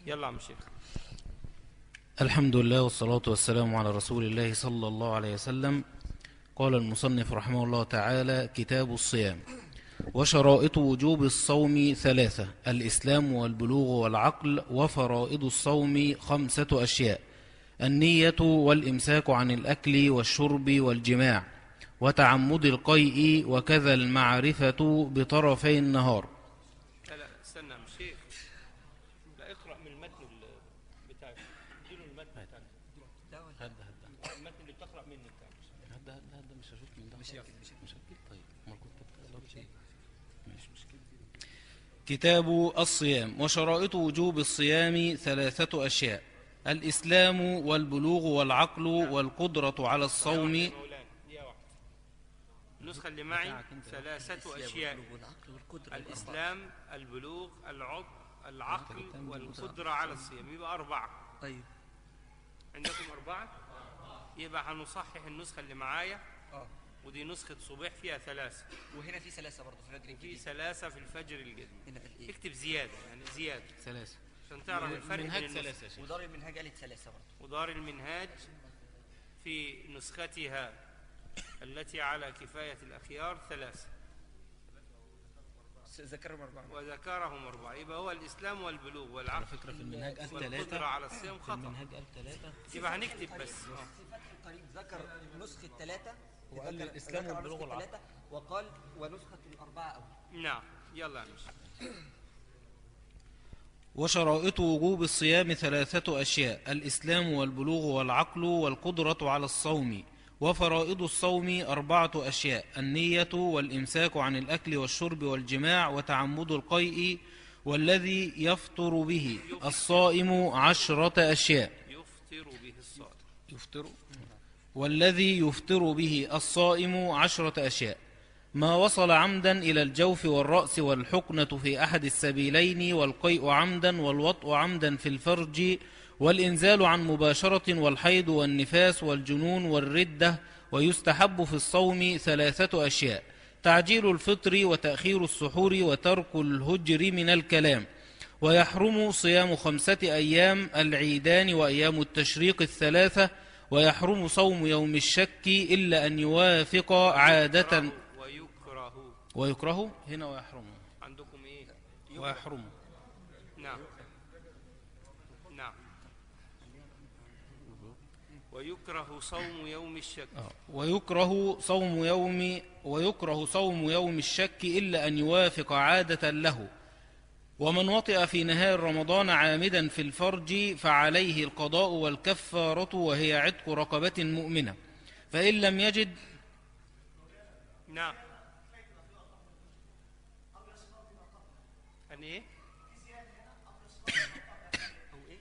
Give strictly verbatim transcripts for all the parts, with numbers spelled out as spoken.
يلا يا عم شيخ. الحمد لله والصلاة والسلام على رسول الله صلى الله عليه وسلم. قال المصنف رحمه الله تعالى: كتاب الصيام. وشرائط وجوب الصوم ثلاثة: الإسلام والبلوغ والعقل. وفرائض الصوم خمسة أشياء: النية والإمساك عن الأكل والشرب والجماع وتعمد القيء، وكذا المعرفة بطرفي النهار. لا لا استنى يا عم شيخ، لا اقرأ من المتن بتاعك، اديله المتن بتاعك. هدا هدا المتن اللي بتقرأ منه بتاعك. هدا هدا هدا مش هشوف من ده. مش هكذب مش هكذب. طيب ما كنت بتقرأ شيء مش مشكلة. كتاب الصيام. وشرائط وجوب الصيام ثلاثة أشياء: الإسلام والبلوغ والعقل والقدرة على الصوم. يا مولانا دي واحدة. النسخة اللي معي ثلاثة أشياء: الإسلام، البلوغ، العقل العقل والقدرة على الصيام. يبقى أربعة. طيب عندكم أربعة؟ يبقى هنصحح النسخة اللي معايا، اه ودي نسخة صبيح فيها ثلاثة، وهنا في ثلاثة برضه في الفجر في الجديد. ثلاثة في الفجر الجديد. هنا في الايه؟ اكتب زيادة، يعني زيادة ثلاثة عشان تعرف الفرق منهج بين النسخ. ثلاثة يا شيخ. ودار المنهاج قالت ثلاثة برضه. ودار المنهاج في نسختها التي على كفاية الأخيار ثلاثة، ذكرهم أربعة. وذكرهم أربعة. يبقى هو الإسلام والبلوغ على والعقل فكرة في المنهج قال والقدرة ثلاثة. على الصيام في خطأ. المنهج قال ثلاثة. يبقى هنكتب بس. في فتح القريب ذكر نسخة ثلاثة، وقال ذكر- الإسلام ذكر والبلوغ نسخة والعقل. ثلاثة، وقال ونسخة الأربعة أول. نعم يلا يا مش. وشرائط وجوب الصيام ثلاثة أشياء: الإسلام والبلوغ والعقل والقدرة على الصوم. وفرائض الصوم أربعة أشياء: النية والإمساك عن الأكل والشرب والجماع وتعمد القيء. والذي يفطر به الصائم عشرة أشياء. يفطر به الصائم. يفطر والذي يفطر به الصائم عشرة أشياء: ما وصل عمدا إلى الجوف والرأس والحقنة في أحد السبيلين، والقيء عمدا، والوطء عمدا في الفرج، والإنزال عن مباشرة، والحيض والنفاس والجنون والردة. ويستحب في الصوم ثلاثة أشياء: تعجيل الفطر وتأخير السحور وترك الهجر من الكلام. ويحرم صيام خمسة أيام: العيدان وأيام التشريق الثلاثة. ويحرم صوم يوم الشك إلا أن يوافق عادة. ويكره. ويكره هنا ويحرم. عندكم ايه؟ يكره. ويحرم. نعم نعم. ويكره صوم يوم الشك. آه. ويكره صوم يوم ويكره صوم يوم الشك إلا أن يوافق عادة له. ومن وطئ في نهار رمضان عامدا في الفرج فعليه القضاء والكفارة، وهي عتق رقبة مؤمنة. فإن لم يجد. نعم. أن إيه؟ أو إيه؟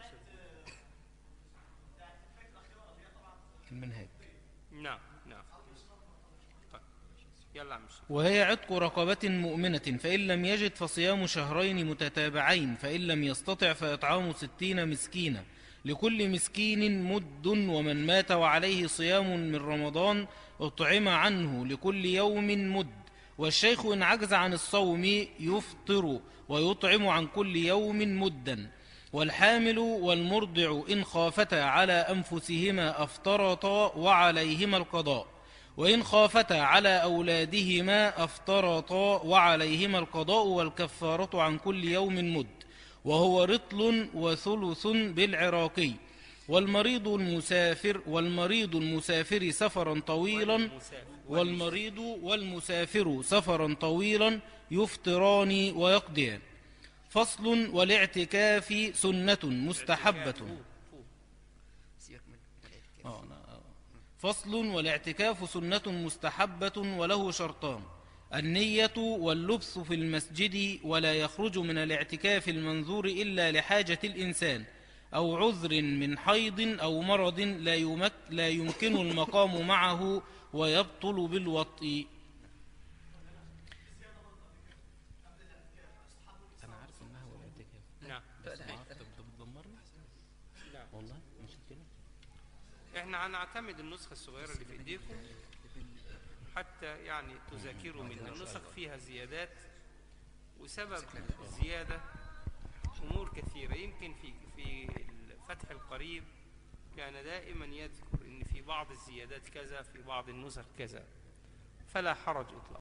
المنهاج. نعم نعم. طيب يلا عم. وهي عتق رقبة مؤمنة. فإن لم يجد فصيام شهرين متتابعين. فإن لم يستطع فإطعام ستين مسكينا، لكل مسكين مد. ومن مات وعليه صيام من رمضان أطعم عنه لكل يوم مد. والشيخ إن عجز عن الصوم يفطر ويطعم عن كل يوم مدا. والحامل والمرضع إن خافتا على أنفسهما أفطرتا وعليهما القضاء. وإن خافتا على أولادهما أفطرتا وعليهما القضاء والكفارة عن كل يوم مد، وهو رطل وثلث بالعراقي. والمريض المسافر والمريض المسافر سفرا طويلا والمريض والمسافر سفرا طويلا يفطران ويقضيان. فصل: والاعتكاف سنة مستحبة. سيبك من الاعتكاف. آه، فصل: والاعتكاف سنة مستحبة وله شرطان: النية واللبث في المسجد. ولا يخرج من الاعتكاف المنذور إلا لحاجة الإنسان أو عذر من حيض أو مرض لا, يمك لا يمكن المقام معه، ويبطل بالوطء. أنا عارف إنها هو الاعتكاف. نعم نعم. والله مش كده. احنا هنعتمد النسخة الصغيرة اللي في ايديكم حتى يعني تذاكروا منها. النسخ فيها زيادات، وسبب الزيادة أمور كثيرة. يمكن لكن في في فتح القريب كان دائما يذكر ان في بعض الزيادات كذا، في بعض النسخ كذا، فلا حرج اطلاقا.